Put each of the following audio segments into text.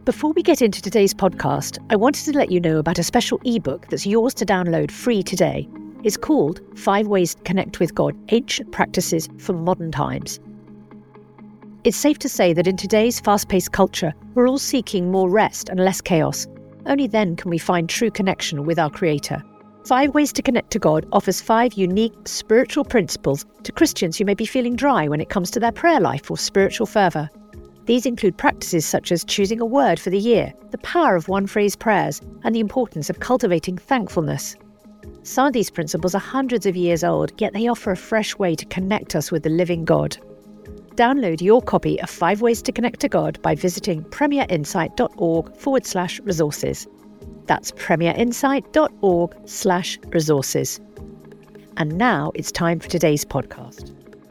Before we get into today's podcast, I wanted to let you know about a special ebook that's yours to download free today. It's called 5 Ways to Connect with God, Ancient Practices for Modern Times. It's safe to say that in today's fast-paced culture, we're all seeking more rest and less chaos. Only then can we find true connection with our Creator. 5 Ways to Connect to God offers 5 unique spiritual principles to Christians who may be feeling dry when it comes to their prayer life or spiritual fervour. These include practices such as choosing a word for the year, the power of one-phrase prayers, and the importance of cultivating thankfulness. Some of these principles are hundreds of years old, yet they offer a fresh way to connect us with the living God. Download your copy of 5 Ways to Connect to God by visiting premierinsight.org/resources. That's premierinsight.org/resources. And now it's time for today's podcast.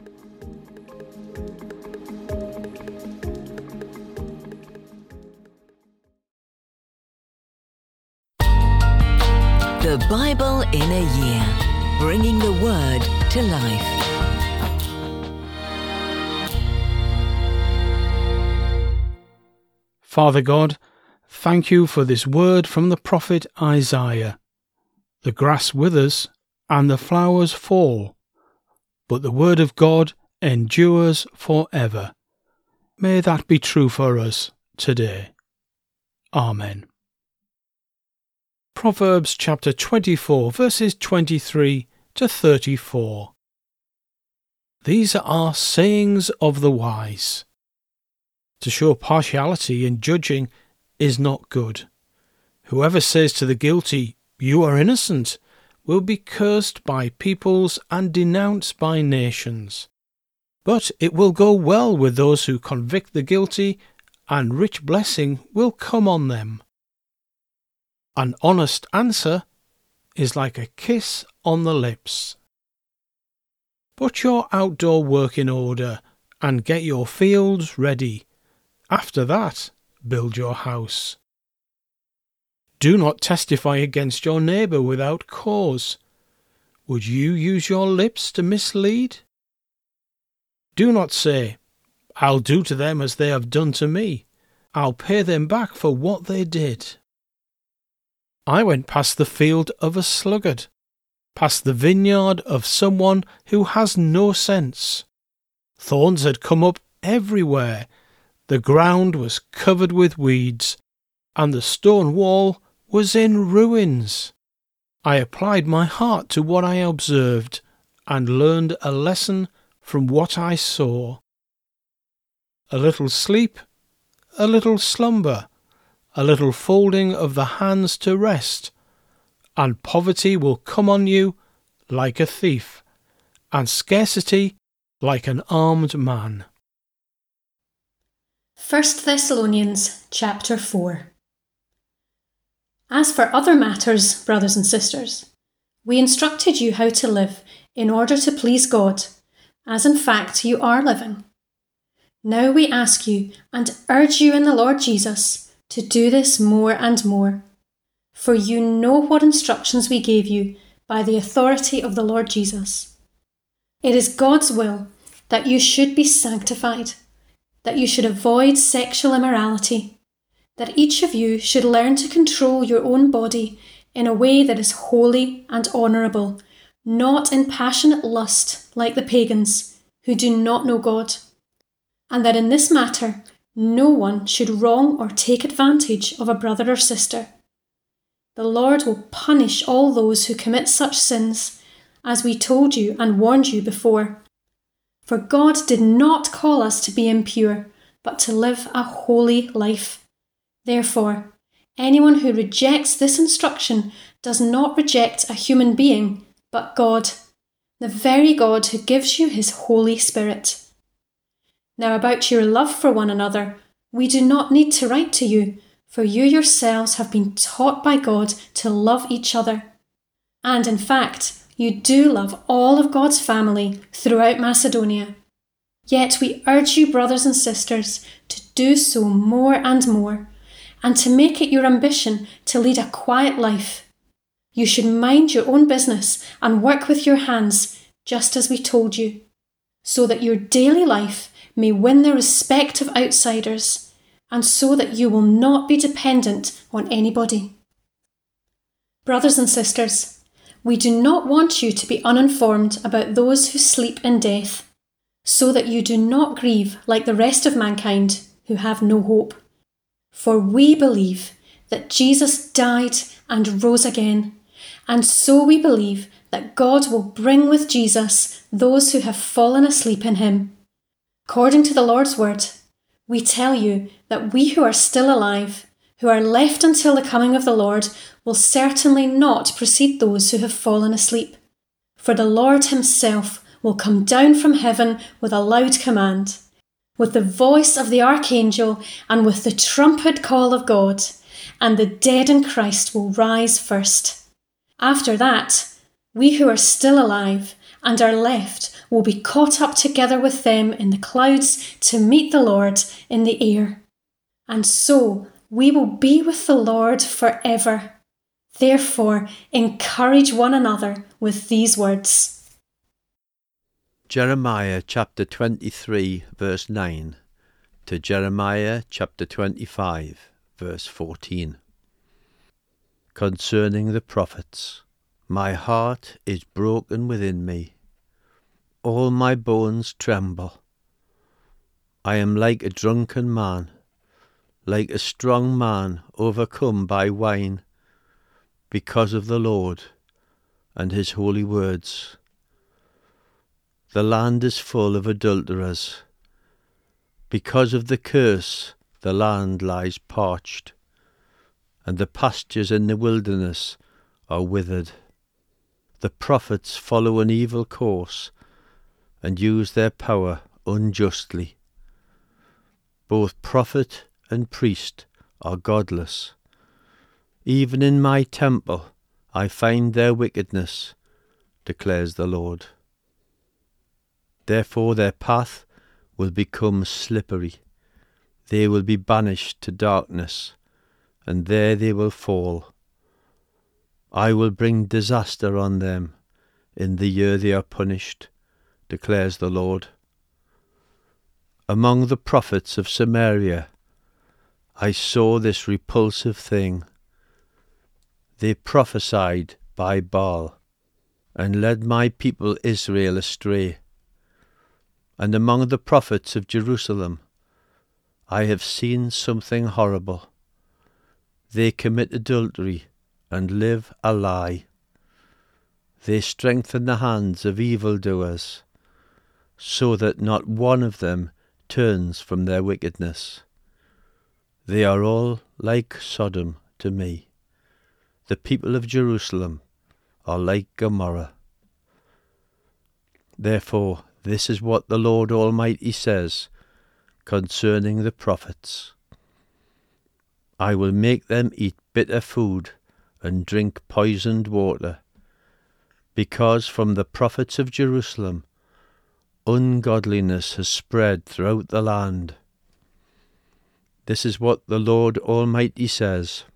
The Bible in a Year, bringing the Word to life. Father God, thank you for this word from the prophet Isaiah. The grass withers and the flowers fall, but the word of God endures forever. May that be true for us today. Amen. Proverbs chapter 24, verses 23 to 34. These are sayings of the wise. To show partiality in judging is not good. Whoever says to the guilty, "You are innocent," will be cursed by peoples and denounced by nations. But it will go well with those who convict the guilty, and rich blessing will come on them. An honest answer is like a kiss on the lips. Put your outdoor work in order and get your fields ready. After that, build your house. Do not testify against your neighbour without cause. Would you use your lips to mislead? Do not say, "I'll do to them as they have done to me. I'll pay them back for what they did." I went past the field of a sluggard, past the vineyard of someone who has no sense. Thorns had come up everywhere. The ground was covered with weeds, and the stone wall was in ruins. I applied my heart to what I observed, and learned a lesson from what I saw. A little sleep, a little slumber, a little folding of the hands to rest, and poverty will come on you like a thief, and scarcity like an armed man. 1 Thessalonians chapter 4. As for other matters, brothers and sisters, we instructed you how to live in order to please God, as in fact you are living. Now we ask you and urge you in the Lord Jesus to do this more and more, for you know what instructions we gave you by the authority of the Lord Jesus. It is God's will that you should be sanctified, that you should avoid sexual immorality, that each of you should learn to control your own body in a way that is holy and honourable, not in passionate lust like the pagans who do not know God, and that in this matter no one should wrong or take advantage of a brother or sister. The Lord will punish all those who commit such sins, as we told you and warned you before. For God did not call us to be impure, but to live a holy life. Therefore, anyone who rejects this instruction does not reject a human being, but God, the very God who gives you his Holy Spirit. Now about your love for one another, we do not need to write to you, for you yourselves have been taught by God to love each other. And in fact, you do love all of God's family throughout Macedonia. Yet we urge you, brothers and sisters, to do so more and more, and to make it your ambition to lead a quiet life. You should mind your own business and work with your hands, just as we told you, so that your daily life may win the respect of outsiders, and so that you will not be dependent on anybody. Brothers and sisters, we do not want you to be uninformed about those who sleep in death, so that you do not grieve like the rest of mankind who have no hope. For we believe that Jesus died and rose again, and so we believe that God will bring with Jesus those who have fallen asleep in him. According to the Lord's word, we tell you that we who are still alive, who are left until the coming of the Lord, will certainly not precede those who have fallen asleep. For the Lord himself will come down from heaven with a loud command, with the voice of the archangel and with the trumpet call of God, and the dead in Christ will rise first. After that, we who are still alive and are left will be caught up together with them in the clouds to meet the Lord in the air. And so we will be with the Lord forever. Therefore, encourage one another with these words. Jeremiah chapter 23 verse 9 to Jeremiah chapter 25 verse 14. Concerning the prophets, my heart is broken within me. All my bones tremble. I am like a drunken man, like a strong man overcome by wine, because of the Lord and his holy words. The land is full of adulterers. Because of the curse, the land lies parched, and the pastures in the wilderness are withered. The prophets follow an evil course and use their power unjustly. Both prophet and priest are godless. Even in my temple I find their wickedness, declares the Lord. Therefore their path will become slippery. They will be banished to darkness, and there they will fall. I will bring disaster on them in the year they are punished, declares the Lord. Among the prophets of Samaria, I saw this repulsive thing. They prophesied by Baal, and led my people Israel astray. And among the prophets of Jerusalem, I have seen something horrible. They commit adultery and live a lie. They strengthen the hands of evildoers, so that not one of them turns from their wickedness. They are all like Sodom to me. The people of Jerusalem are like Gomorrah. Therefore, this is what the Lord Almighty says concerning the prophets. I will make them eat bitter food and drink poisoned water, because from the prophets of Jerusalem ungodliness has spread throughout the land. This is what the Lord Almighty says.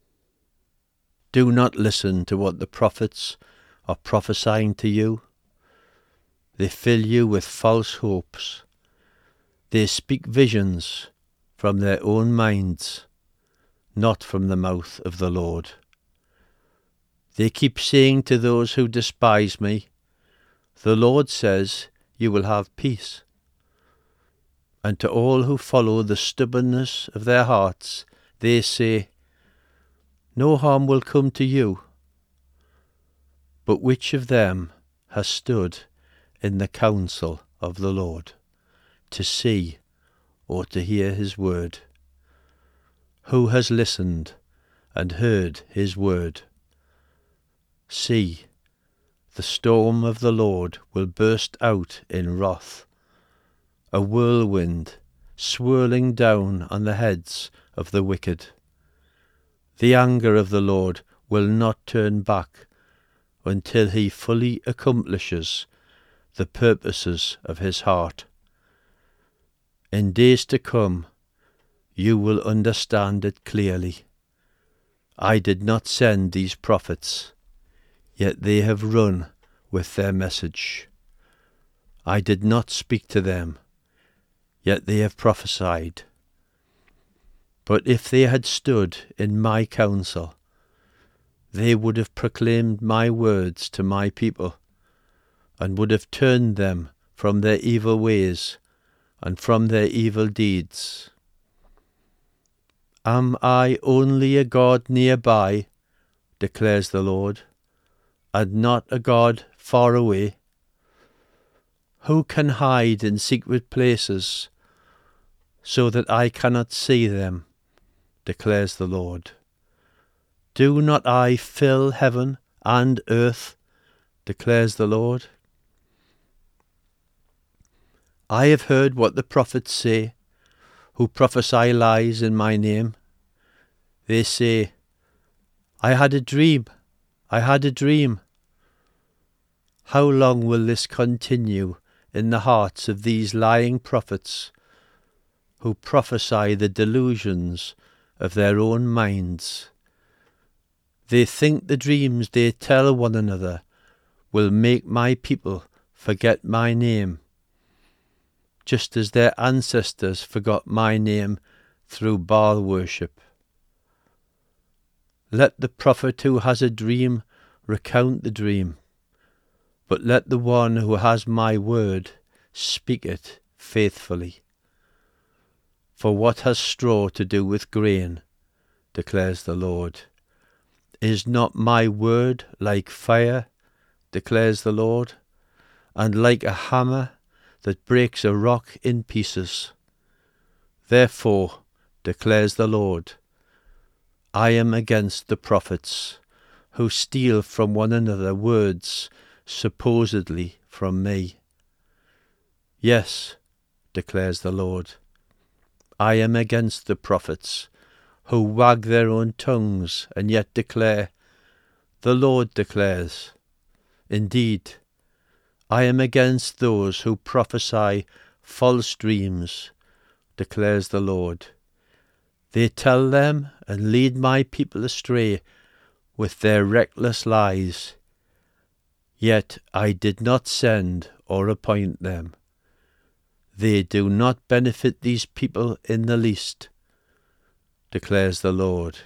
Do not listen to what the prophets are prophesying to you. They fill you with false hopes. They speak visions from their own minds, not from the mouth of the Lord. They keep saying to those who despise me, the Lord says, you will have peace. And to all who follow the stubbornness of their hearts, they say, no harm will come to you. But which of them has stood in the counsel of the Lord, to see or to hear his word? Who has listened and heard his word? See, the storm of the Lord will burst out in wrath, a whirlwind swirling down on the heads of the wicked. The anger of the Lord will not turn back until he fully accomplishes the purposes of his heart. In days to come, you will understand it clearly. I did not send these prophets, yet they have run with their message. I did not speak to them, yet they have prophesied. But if they had stood in my counsel, they would have proclaimed my words to my people, and would have turned them from their evil ways and from their evil deeds. Am I only a God nearby, declares the Lord, and not a God far away? Who can hide in secret places so that I cannot see them, declares the Lord? Do not I fill heaven and earth, declares the Lord? I have heard what the prophets say, who prophesy lies in my name. They say, I had a dream, I had a dream. How long will this continue in the hearts of these lying prophets, who prophesy the delusions of their own minds? They think the dreams they tell one another will make my people forget my name, just as their ancestors forgot my name through Baal worship. Let the prophet who has a dream recount the dream, but let the one who has my word speak it faithfully. For what has straw to do with grain, declares the Lord? Is not my word like fire, declares the Lord, and like a hammer that breaks a rock in pieces? Therefore, declares the Lord, I am against the prophets who steal from one another words supposedly from me. Yes, declares the Lord, I am against the prophets who wag their own tongues and yet declare, the Lord declares. Indeed, I am against those who prophesy false dreams, declares the Lord. They tell them and lead my people astray with their reckless lies. Yet I did not send or appoint them. They do not benefit these people in the least, declares the Lord.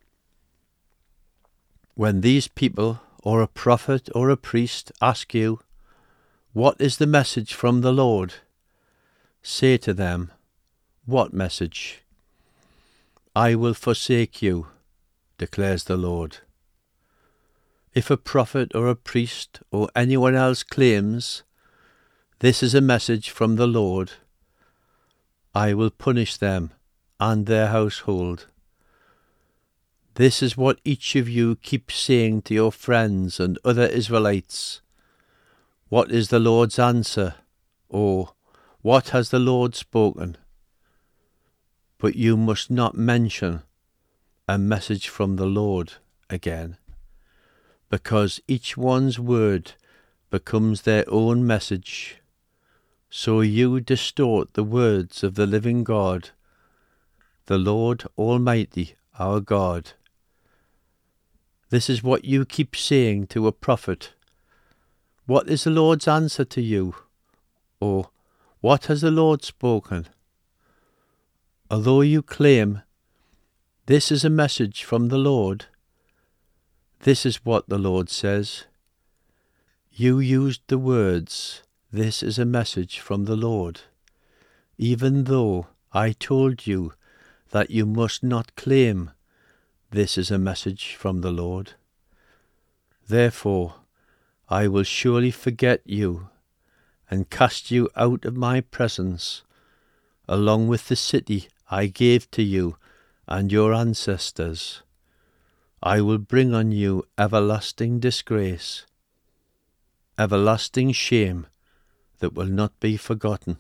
When these people, or a prophet or a priest, ask you, what is the message from the Lord? Say to them, what message? I will forsake you, declares the Lord. If a prophet or a priest or anyone else claims, this is a message from the Lord, I will punish them and their household. This is what each of you keeps saying to your friends and other Israelites. What is the Lord's answer? Or, what has the Lord spoken? But you must not mention a message from the Lord again, because each one's word becomes their own message. So you distort the words of the living God, the Lord Almighty, our God. This is what you keep saying to a prophet. What is the Lord's answer to you? Or, what has the Lord spoken? Although you claim, this is a message from the Lord, this is what the Lord says. You used the words, this is a message from the Lord, even though I told you that you must not claim, this is a message from the Lord. Therefore, I will surely forget you and cast you out of my presence, along with the city I gave to you and your ancestors. I will bring on you everlasting disgrace, everlasting shame that will not be forgotten.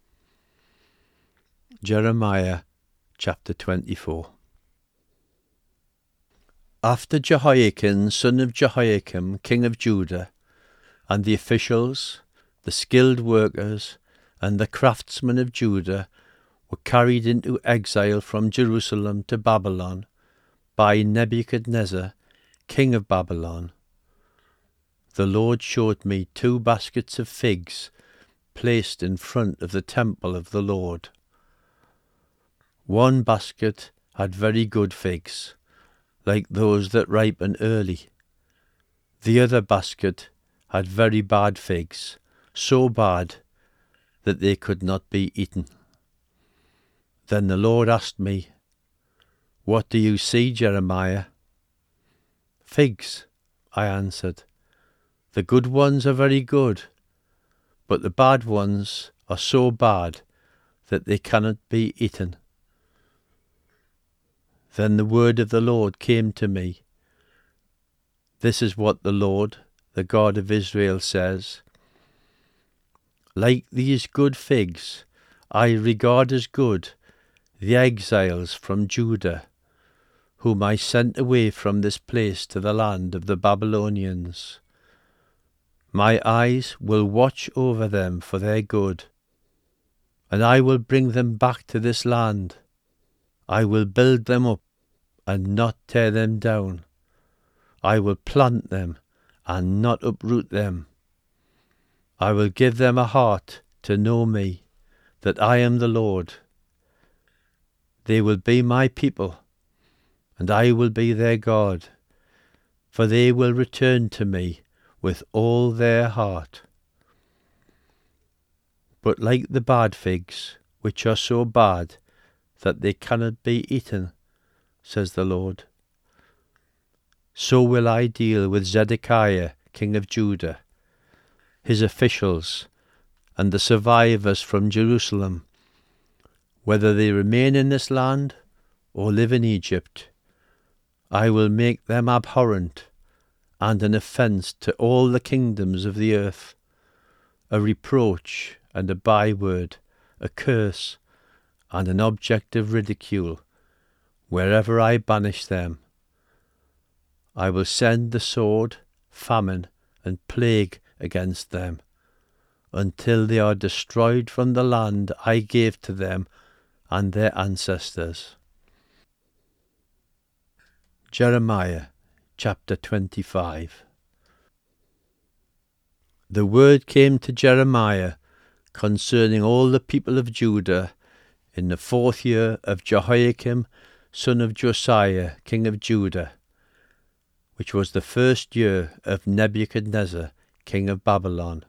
Jeremiah chapter 24. After Jehoiakim, son of Jehoiakim, king of Judah, and the officials, the skilled workers, and the craftsmen of Judah were carried into exile from Jerusalem to Babylon by Nebuchadnezzar, king of Babylon, the Lord showed me 2 baskets of figs placed in front of the temple of the Lord. One basket had very good figs, like those that ripen early. The other basket had very bad figs, so bad that they could not be eaten. Then the Lord asked me, "What do you see, Jeremiah?" "Figs," I answered. "The good ones are very good, but the bad ones are so bad that they cannot be eaten." Then the word of the Lord came to me. "This is what the Lord, the God of Israel, says. Like these good figs, I regard as good the exiles from Judah, whom I sent away from this place to the land of the Babylonians. My eyes will watch over them for their good, and I will bring them back to this land. I will build them up and not tear them down. I will plant them and not uproot them. I will give them a heart to know me, that I am the Lord. They will be my people, and I will be their God, for they will return to me with all their heart. But like the bad figs, which are so bad that they cannot be eaten, says the Lord, so will I deal with Zedekiah, king of Judah, his officials, and the survivors from Jerusalem, whether they remain in this land or live in Egypt. I will make them abhorrent and an offence to all the kingdoms of the earth, a reproach and a byword, a curse and an object of ridicule, wherever I banish them. I will send the sword, famine, and plague against them, until they are destroyed from the land I gave to them and their ancestors. Jeremiah chapter 25. The word came to Jeremiah concerning all the people of Judah in the 4th year of Jehoiakim, son of Josiah, king of Judah, which was the 1st year of Nebuchadnezzar, king of Babylon.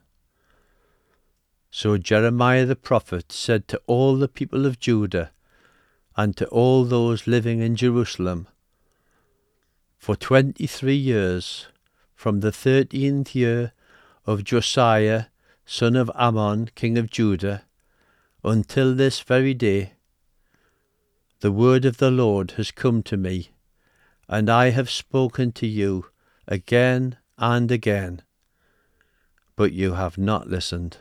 So Jeremiah the prophet said to all the people of Judah and to all those living in Jerusalem, for 23 years, from the 13th year of Josiah, son of Ammon, king of Judah, until this very day, the word of the Lord has come to me, and I have spoken to you again and again, but you have not listened.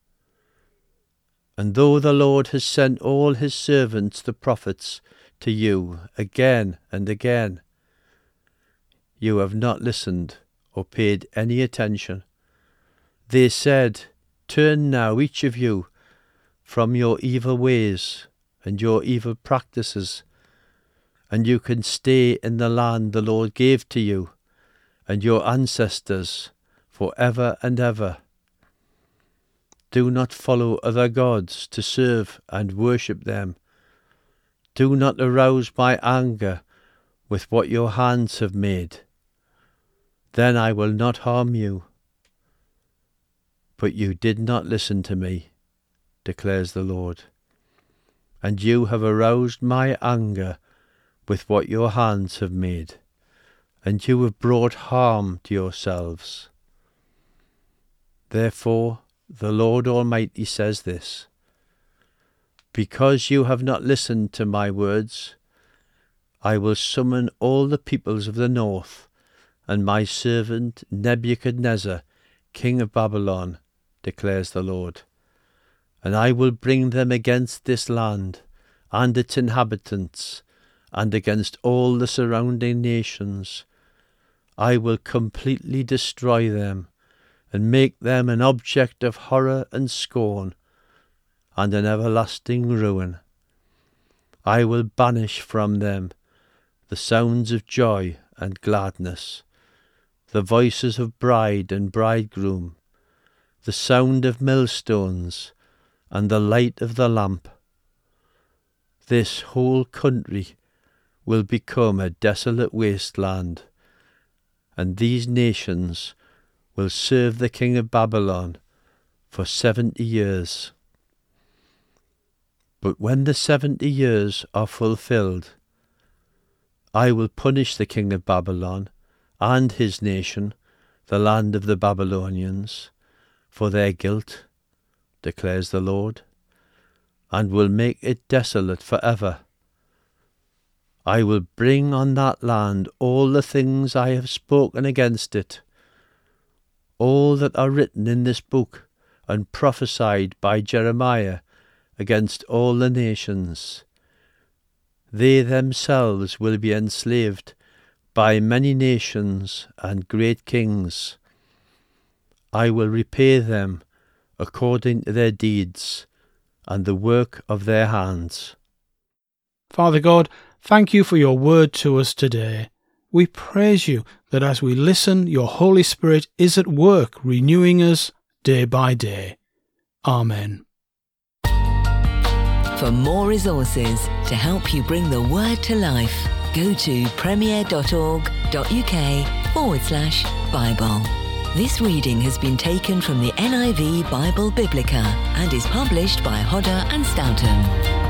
And though the Lord has sent all his servants the prophets to you again and again, you have not listened or paid any attention. They said, "Turn now, each of you, from your evil ways and your evil practices, and you can stay in the land the Lord gave to you and your ancestors for ever and ever. Do not follow other gods to serve and worship them. Do not arouse my anger with what your hands have made. Then I will not harm you." But you did not listen to me, declares the Lord, and you have aroused my anger with what your hands have made, and you have brought harm to yourselves. Therefore the Lord Almighty says this: because you have not listened to my words, I will summon all the peoples of the north, and my servant Nebuchadnezzar, king of Babylon, declares the Lord, and I will bring them against this land and its inhabitants, and against all the surrounding nations. I will completely destroy them, and make them an object of horror and scorn, and an everlasting ruin. I will banish from them the sounds of joy and gladness, the voices of bride and bridegroom, the sound of millstones, and the light of the lamp. This whole country will become a desolate wasteland, and these nations will serve the king of Babylon for 70 years. But when the 70 years are fulfilled, I will punish the king of Babylon and his nation, the land of the Babylonians, for their guilt, declares the Lord, and will make it desolate forever. I will bring on that land all the things I have spoken against it, all that are written in this book and prophesied by Jeremiah against all the nations. They themselves will be enslaved by many nations and great kings. I will repay them according to their deeds and the work of their hands. Father God, thank you for your word to us today. We praise you that as we listen, your Holy Spirit is at work renewing us day by day. Amen. For more resources to help you bring the word to life, go to premier.org.uk/Bible. This reading has been taken from the NIV Bible Biblica and is published by Hodder and Stoughton.